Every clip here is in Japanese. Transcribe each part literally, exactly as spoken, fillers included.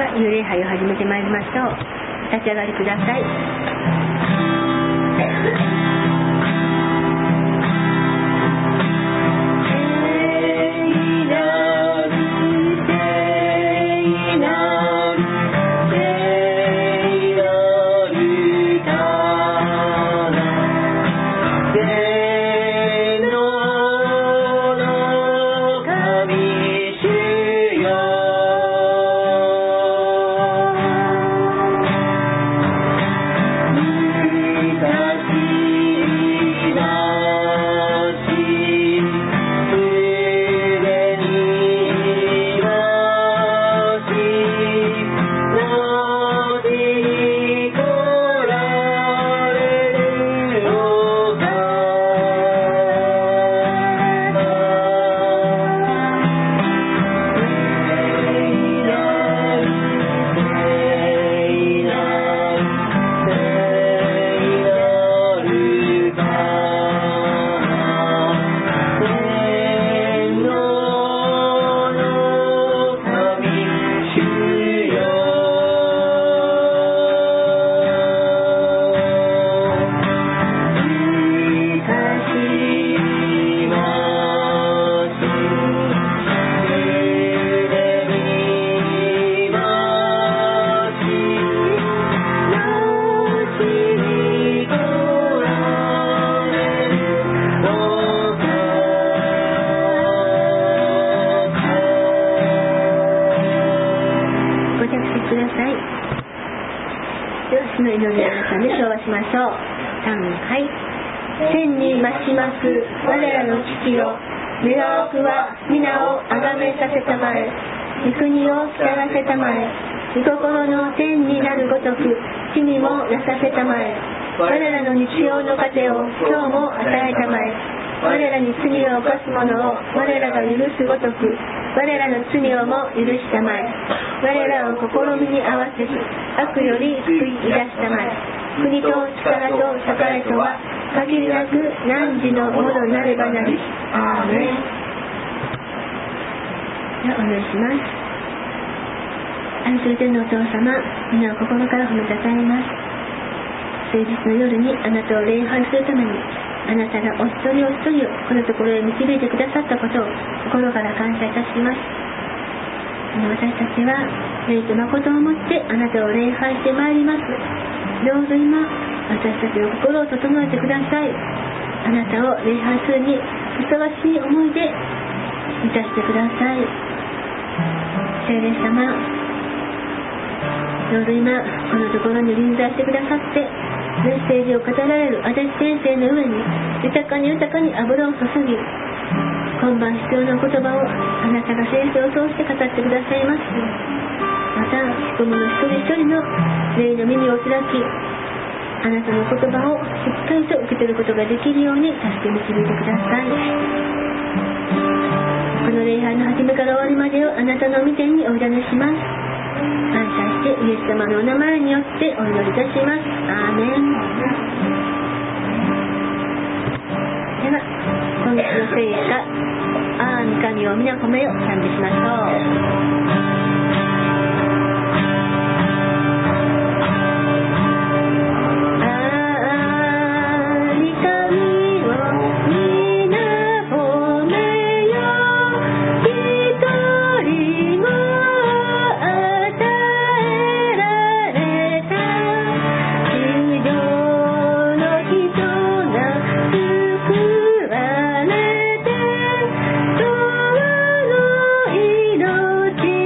は幽霊杯を始めてまいりましょう。立ち上がりください。天にまします我らの父よ、願わくは皆をあがめさせたまえ、御国を来らせたまえ、御心の天になるごとく地にもなさせたまえ。我らの日曜の糧を今日も与えたまえ。我らに罪を犯す者を我らが許すごとく我らの罪をも許したまえ。我らを試みに合わせず悪より救い出したまえ。国と力と栄とは限りなく汝のものなればなり。アーメン。ではお祈りします。愛する天のお父様、皆を心から褒めたたえます。誠実の夜にあなたを礼拝するためにあなたがお一人お一人をこのところへ導いてくださったことを心から感謝いたします。私たちは霊と誠をもってあなたを礼拝してまいります。どうぞ今私たちの心を整えてください。あなたを礼拝するにふさわしい思いで満たしてください。聖霊様、どうぞ今このところに臨在してくださってメッセージを語られる足立先生の上に豊かに豊かに油を注ぎ、今晩必要な言葉をあなたが先生を通して語ってくださいます。また聞く者一人一人の霊の耳を開き、あなたの言葉をしっかりと受け取ることができるように助け導いてください。この礼拝の始めから終わりまでをあなたの御手にお委ねします。感謝してイエス様のお名前によってお祈りいたします。アーメン。では今月の聖歌、ああ御神を皆褒めよ賛美しましょう。命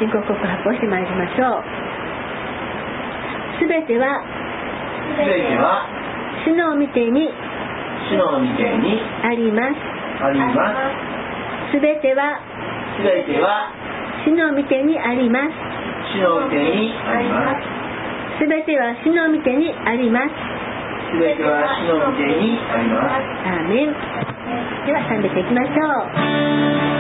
信仰告白をしてまいりましょう。すべてはすべては主の御手に主の御手にあります。 あります。 すべてはすべては主の御手にあります。 主の御手にあります。 すべては主の御手にあります。 すべては主の御手にあります。 アーメン。では賛美していきましょう。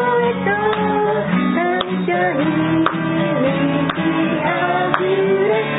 「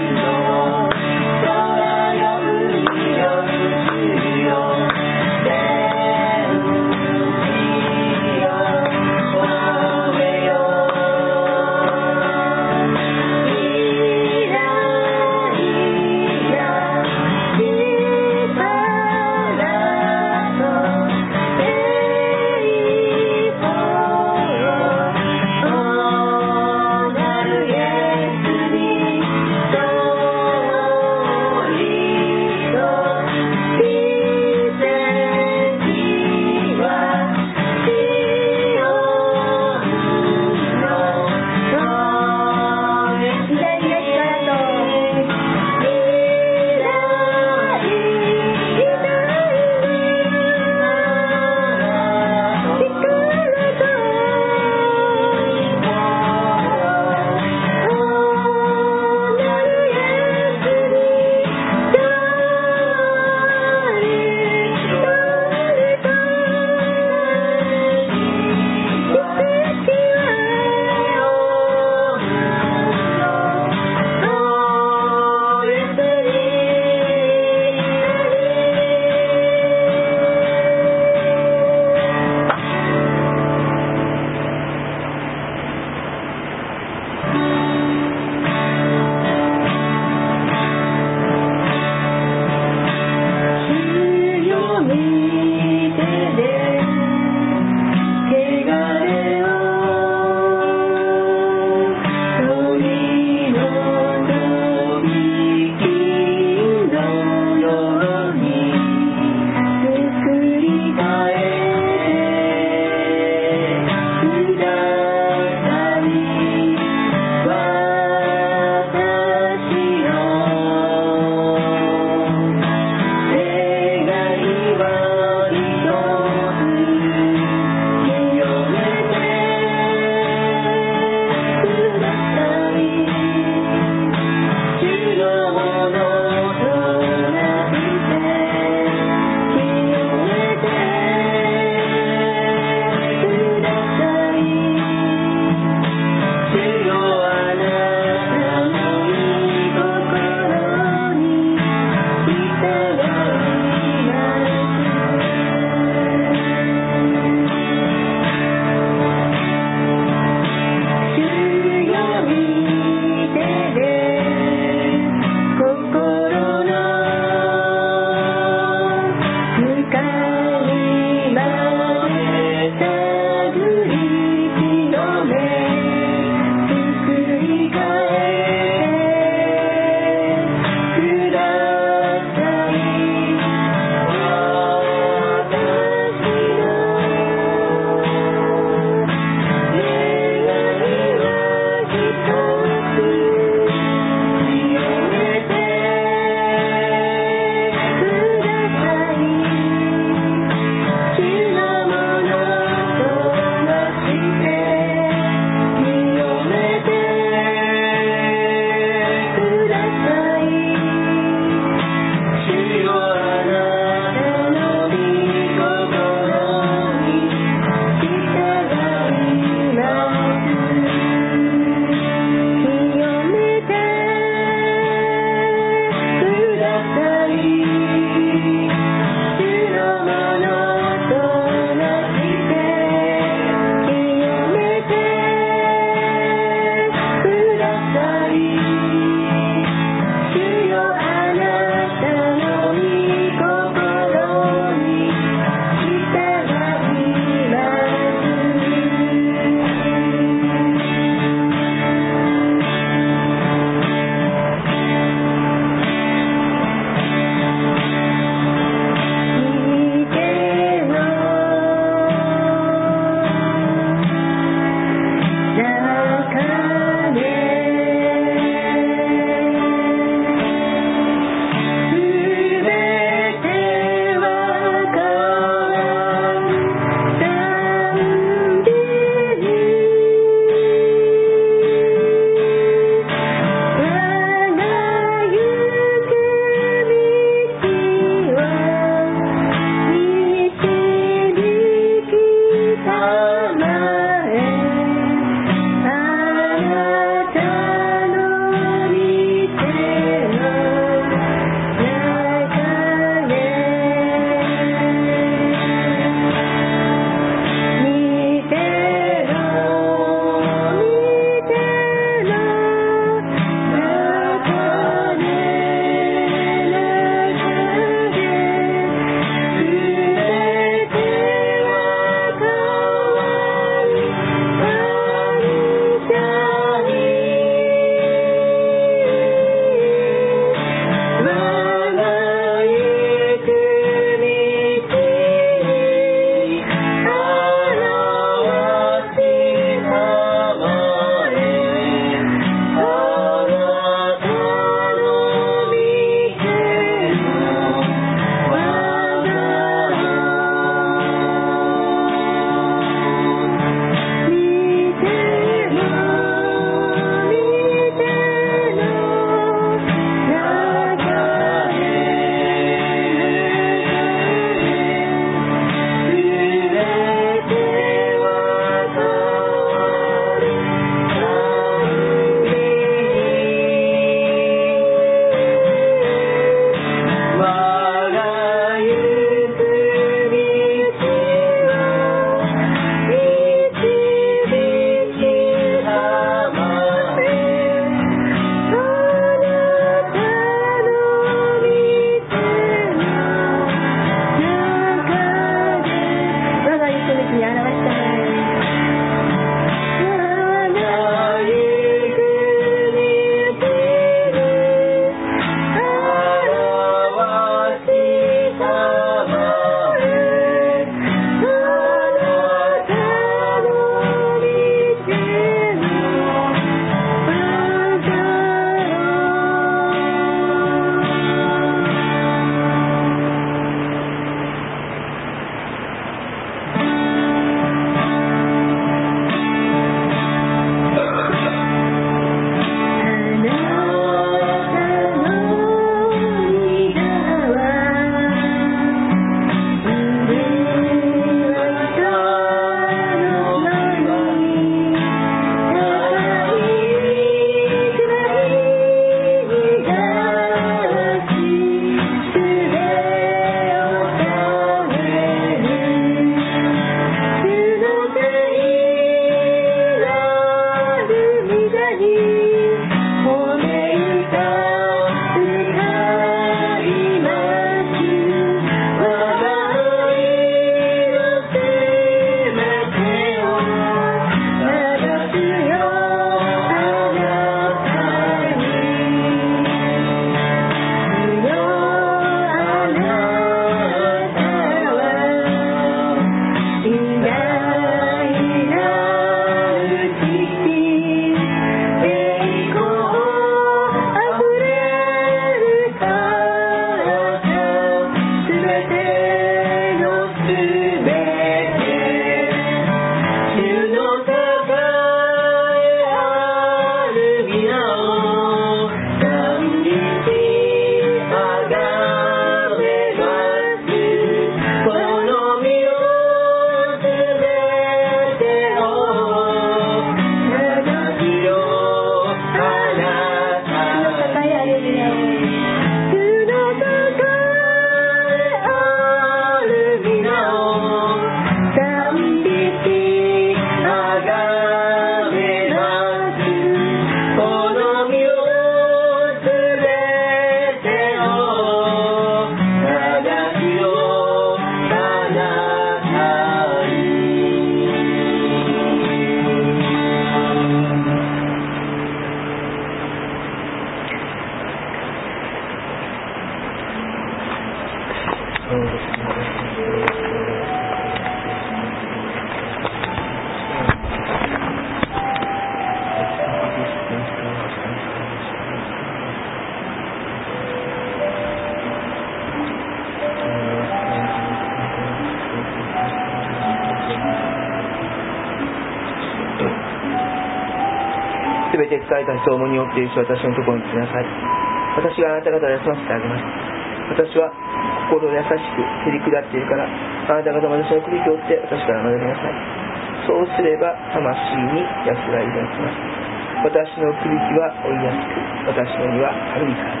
すべて疲れた人を重荷を負っている人、私のところに来なさい。私があなた方を休ませてあげます。私は心優しくへり下っているから、あなた方も私の首を折って私から学びなさい。そうすれば魂に安らぎが来ます。私の首輝は追いやすく、私の荷は軽いからです。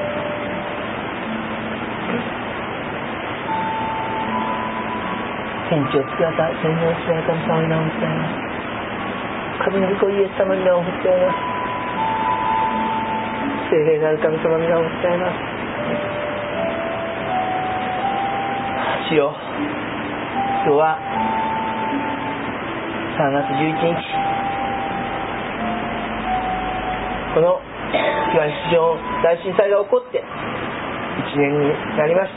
天地を作られた天皇の神様に名を伝えます。神の御子イエス様に名を伝えます。聖霊なる神様に名を伝えます。主よ、今日はさんがつじゅういちにち、この東日本大震災が起こっていちねんになりました。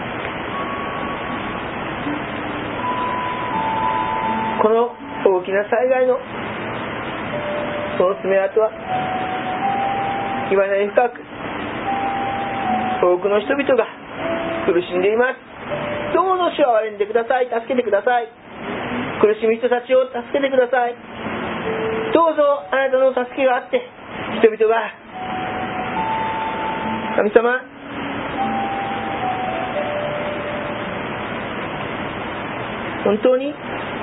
この大きな災害のその爪痕は言わない深く、多くの人々が苦しんでいます。どうぞ主を憐れんでください。助けてください。苦しむ人たちを助けてください。どうぞあなたの助けがあって人々が神様本当に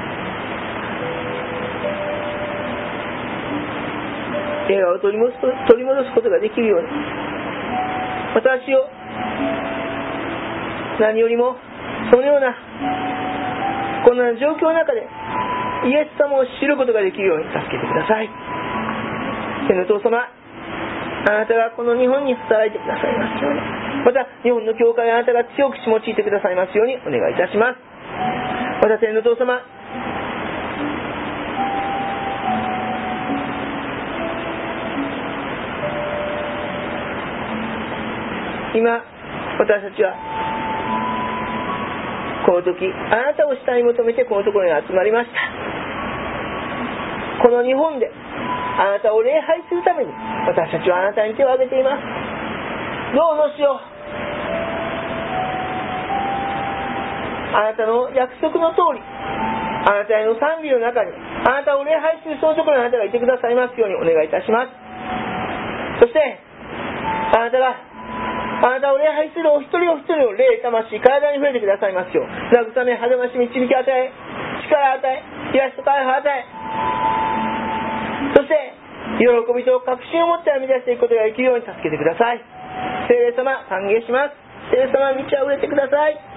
平和を取り戻す、取り戻すことができるように、私を何よりもそのようなこんな状況の中でイエス様を知ることができるように助けてください。天のお父様、あなたがこの日本に働いてくださいますように、また日本の教会をあなたが強く用いてくださいますようにお願いいたします。また天のお父様、今私たちはこの時あなたを下に求めてこのところに集まりました。この日本であなたを礼拝するために私たちはあなたに手を挙げています。どうぞ主よ、あなたの約束の通り、あなたへの賛美の中にあなたを礼拝するそのところにあなたがいてくださいますようにお願いいたします。そしてあなたがあなたを礼拝するお一人お一人の霊、魂、体に触れてくださいますよう、慰め、励まし、導き与え、力与え、癒しと解放与え、そして喜びと確信を持って編み出していくことができるように助けてください。聖霊様、歓迎します。聖霊様、道を触れてください。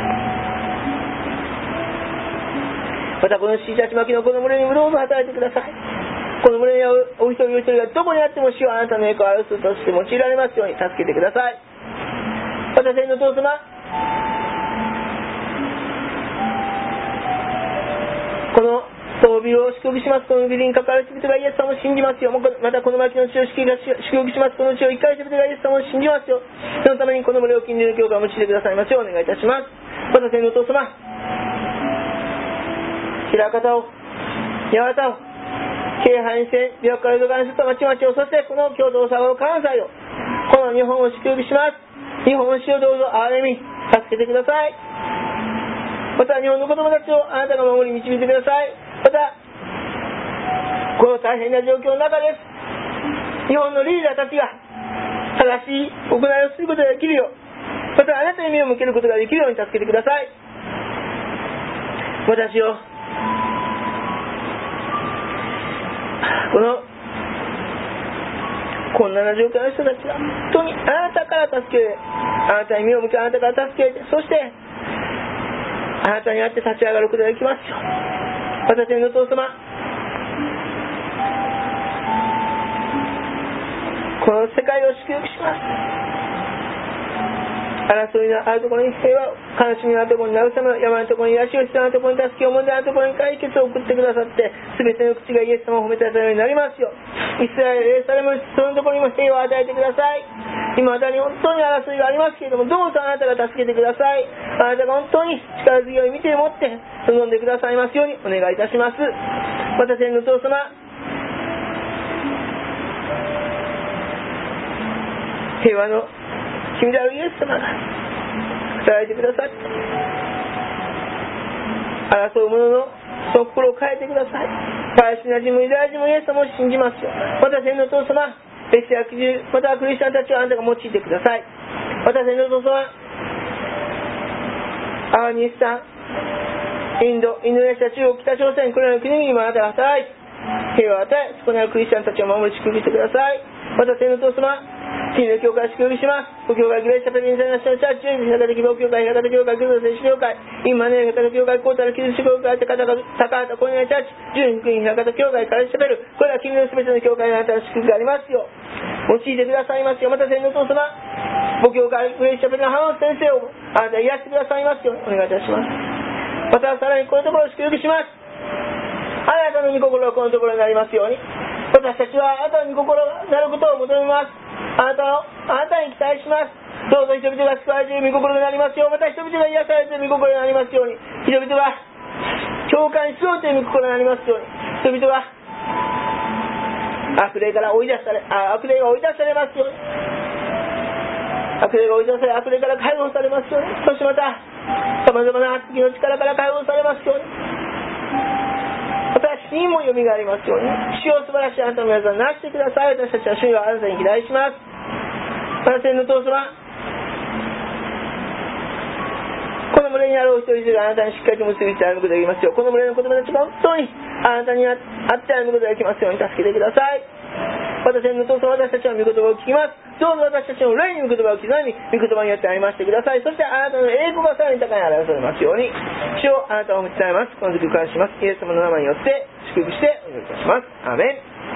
またこのしいたちまきのこの群れにもどうぞ働いてください。この群れにお一人お一人がどこにあっても主はあなたの栄光を表すとして用いられますように助けてください。また天のお父様、この装備を祝福します。このビルに関わる人々がイエス様を信じますよ。またこの町の地を祝福します。この地を生かる人々がイエス様を信じますよ。そのためにこの群れを近隣の教会を用いてくださいますようお願いいたします。また天のお父様、平方を、八幡を、京阪線、琵琶湖から江戸川にすった町々を、そしてこの京都、大阪、関西を、この日本を祝福します。日本を主をどうぞ憐れみ助けてください。また日本の子供たちをあなたが守り導いてください。またこの大変な状況の中です。日本のリーダーたちが正しい行いをすることができるよう、またあなたに目を向けることができるように助けてください。私をこの困難な状況の人たちが本当にあなたから助けて、あなたに目を向け、あなたから助けて、そしてあなたにあって立ち上がることができますよ。また天のお父様、この世界を祝福します。争いのあるところに平和を、悲しみのあるところに慰めを、山のところに癒しを、必要なところに助けを、問題のところに解決を送ってくださって、全ての口がイエス様を褒めたためになりますよ。イスラエル、エルサレム、そのところにも平和を与えてください。 今またに本当に争いがありますけれども、どうぞあなたが助けてください。あなたが本当に力強い見てを持って臨んでくださいますようにお願いいたします。また天の父様、平和の君であるイエス様が働いてくださって、争う者のその心を変えてください。パレスチナ人もユダヤ人もイエス様を信じますよ。また天の父様、別や基準、またクリスチャンたちをあなたが用いてください。また天の父様、アフガニスタン、インド、インドネシア、中国、北朝鮮、これらの国々もあなたが働いて平和を与え、そこにあるクリスチャンたちを守り祝福してください。また天の父様、真の教会を祝福します。ご教会、グレーシャペリンサイナションチャーチ、平方希望教会、平方教会、クルー選手教会、インマネー平方教会、コータルキリスト教会、高畑、高畑、コニアチャーチ、純福音平方教会、カレシャペル、これら君のすべての教会にあなたの祝福がありますよう用いてくださいますよ。また天の父様、ご教会、グレーシャペルの浜本先生をあなた癒してくださいますようお願いいたします。またさらにこのところを祝福します。あなたの御心がこのところになりますように、私たちはあなたの御心がなることを求めます。あなたのあなたに期待します。どうぞ人々が救われている御心になりますよう、また人々が癒されている御心になりますように、人々が教会にしようという御心になりますように、人々が悪霊から追い出されあ悪霊が追い出されますように、悪霊が追い出され悪霊から解放されますように、そしてまたさまざまな悪鬼の力から解放されますように、また死人もよみがありますように、主を素晴らしいあなたの皆さんなしてください。私たちは主をあなたに期待します。また天の父様、この群れにあるお一人一人があなたにしっかりと結びついて歩むことができますよう、この群れの子供たちが本当にあなたにあって歩むことができますように助けてください。また天の父様、私たちは御言葉を聞きます。どうぞ私たちの霊に御言葉を刻み、御言葉によって歩ましてください。そしてあなたの栄光がさらに高いに表されますように、主をあなたを褒め伝えます。この時感謝します。イエス様の名前によって祝福してお願いいたします。アーメン。